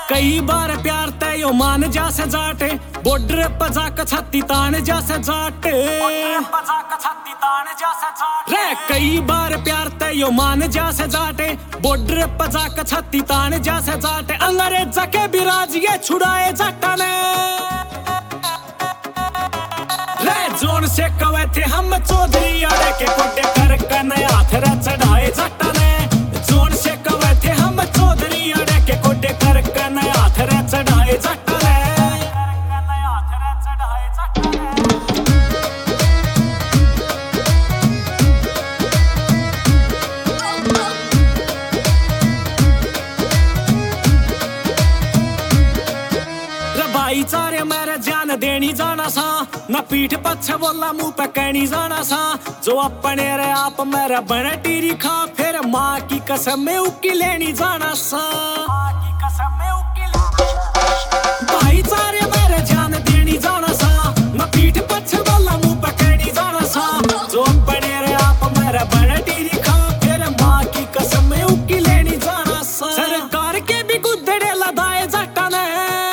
कई बार प्यार तय मान जा से जाटे बॉर्डर पर जाकर छत्ती तान जा से जाटे रे कई बार प्यार तय मान जा से जाटे बॉर्डर पर जाकर छत्ती तान जा से जाटे अंग्रेज के बिराज ये छुड़ाए जट्टा ने रे जोन से कवे थे हम चौधरी अड़े के कोटे कर कन हाथ रे चढ़ाए जट्टा ने जोन से कवे थे हम चौधरी अड़े के कोटे कर कन हाथ रे चढ़ाए जट्टा ने भाईचारे मेरे जान देनी जाना सा न पीठ पछ बोला मुंह पे कहनी जाना सा जो अपने रे आप मेरा बने टीरी खा फिर माँ की कसम में उकी लेनी जाना सा भाईचारे मेरे जान देनी जाना सा न पीठ पछ बोला मुंह पे कहनी जाना सा जो अपने रे आप मेरा बने टीरी खा फिर माँ की कसम में उकी लेनी जाना सा सरकार के भी गुद्दड़े लदाए जट्टा ने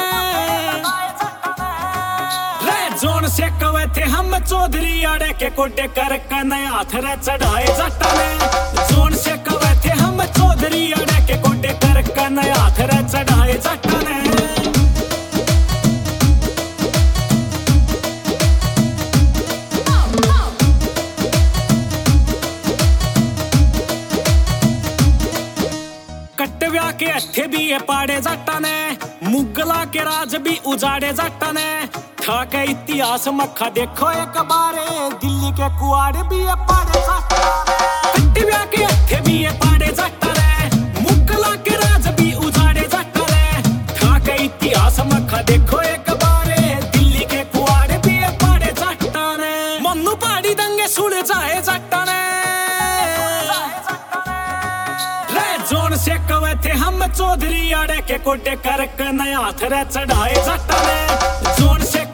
जोन से कवे थे हम चौधरी अड़े के कोटे कर कन हाथ रे चढ़ाए जट्टा ने जोन से कवे थे हम चौधरी अड़े के कोटे कर कन हाथ रे चढ़ाए जट्टा ने कटव्या के अट्ठे भी ये पाड़े जट्टा ने मुगला के राज भी उजाड़े जट्टा ने था के इतिहास मक्खा देखो एक बारे दिल्ली के कुआड़े भी ये पाड़े जट्टा ने कटव्या के अट्ठे भी ये पाड़े जट्टा ने मुगला के राज भी उजाड़े जट्टा ने था के इतिहास मक्खा देखो एक बारे दिल्ली के कुआड़े भी ये पाड़े जट्टा ने मन्नू पहाड़ी दंगे सुन जाए जट्टा ने जोन से कवे थे हम चौधरी अड़े के कोटे कर कन हाथ रे चढ़ाए जट्टा ने जोन से